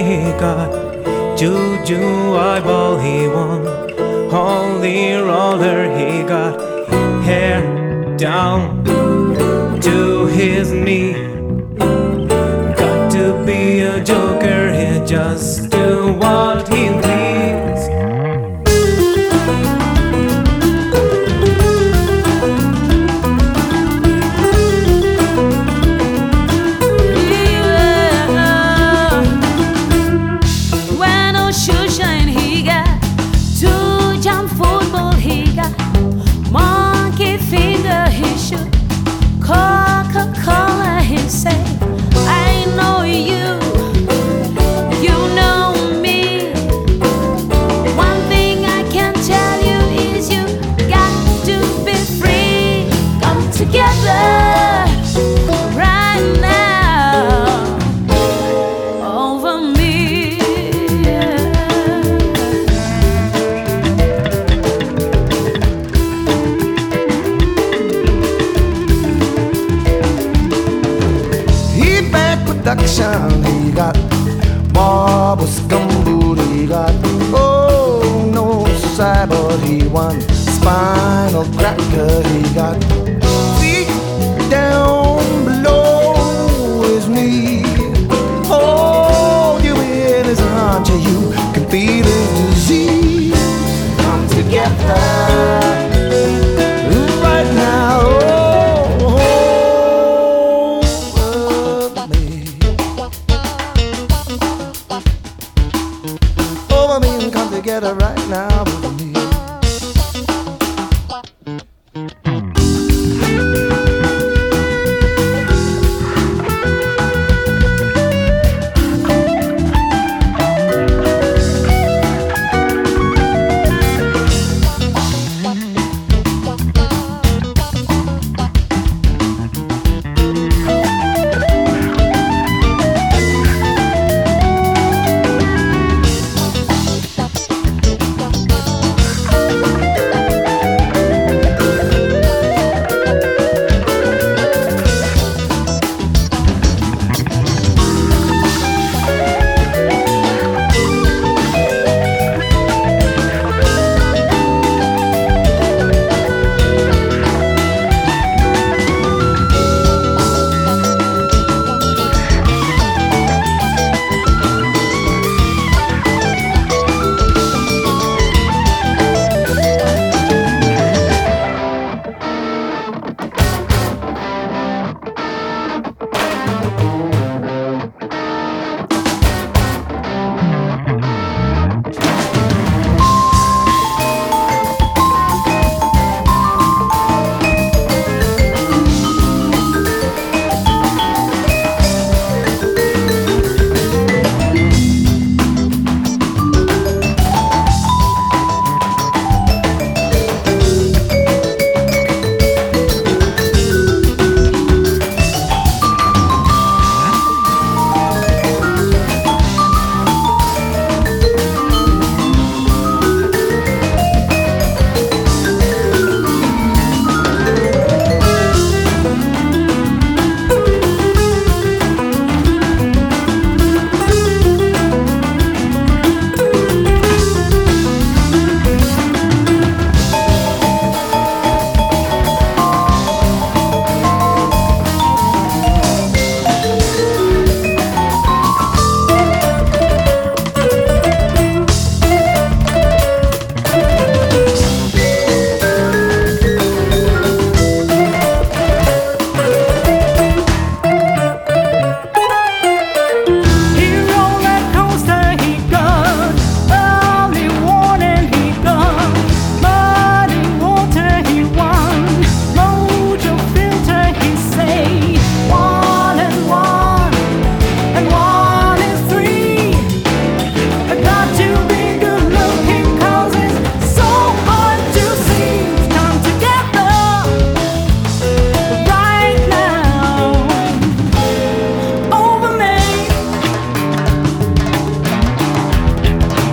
he got. Juju eyeball he won. Holy roller he got. Hair down to his knee. Got to be a joker, he just do what he please. When no shoe shine he got, two jump football he got, monkey finger he shoot, Coca-Cola he say, I know you, you know me. One thing I can tell you is you got to be free. Come together right now over me. He back production, he got marble scumboot, he got oh no cyber, he won spinal cracker, he got feet down below his knee. Hold you in his arms, yeah, you can feel his disease. Come together right now. Over me and come together right now with me.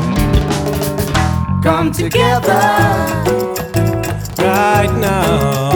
Come together right now.